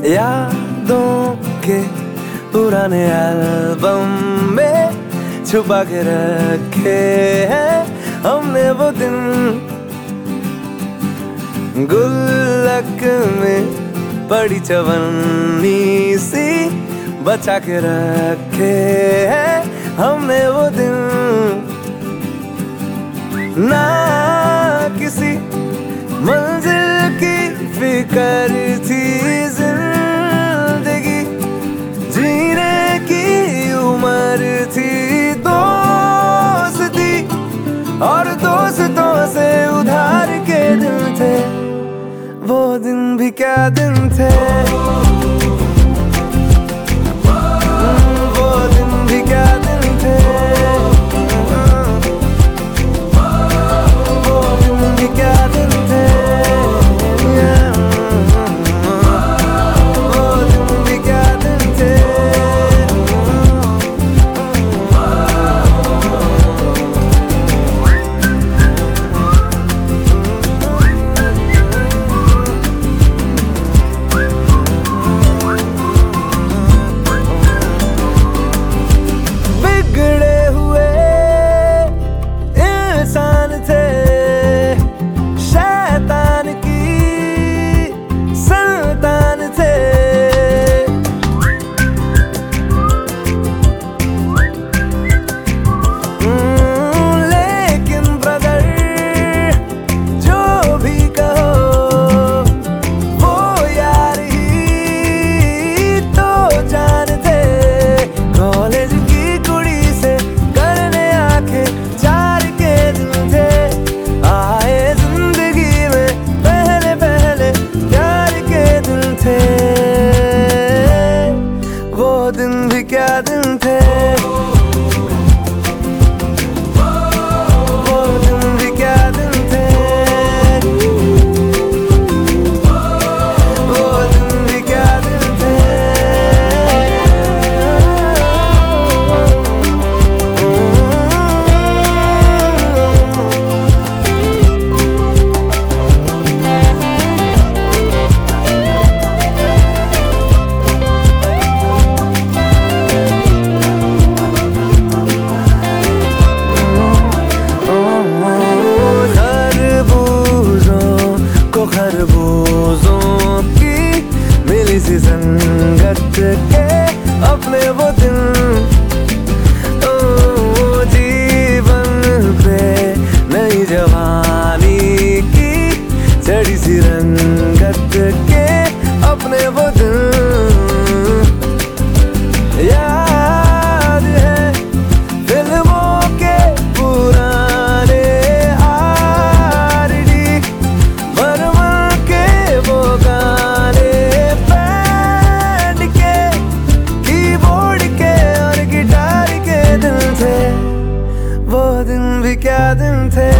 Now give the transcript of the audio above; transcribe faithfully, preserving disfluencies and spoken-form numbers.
यादों के पुराने एल्बम में छुपा के रखे हैं हमने वो दिन, गुल्लक में पड़ी चवन्नी सी बचा के रखे हैं हमने वो दिन। ना किसी मंजिल की फिक्र थी, जिंदगी जीने की उम्र थी, दोस्ती और दोस्तों से उधार के दिन थे, वो दिन भी क्या दिन थे, वो दिन भी क्या दिन थे, वो दिन भी क्या दिन थे, वो दिन भी क्या दिन थे। बिगड़े हुए इंसान थे, शैतान की संतान थे, लेकिन ब्रदर जो भी कहो वो यार ही तो जान थे। कॉलेज की कुड़ी से करने आके चार के दिन थे, आए जिंदगी में पहले पहले प्यार के दिन थे, वो दिन भी क्या दिन थे, वो दिन भी क्या दिन थे, वो दिन भी क्या दिन थे। खरबूजों की मिली सी संगत के अपने वो दिन, ओ जीवन पे नई जवानी की चढ़ी सी रंगत के अपने वो दिन। याद है फिल्मों के पुराने आरडी, बर्मन के वो गाने, बैंड के कीबोर्ड के और गिटार के दिन थे, वो दिन भी क्या दिन थे।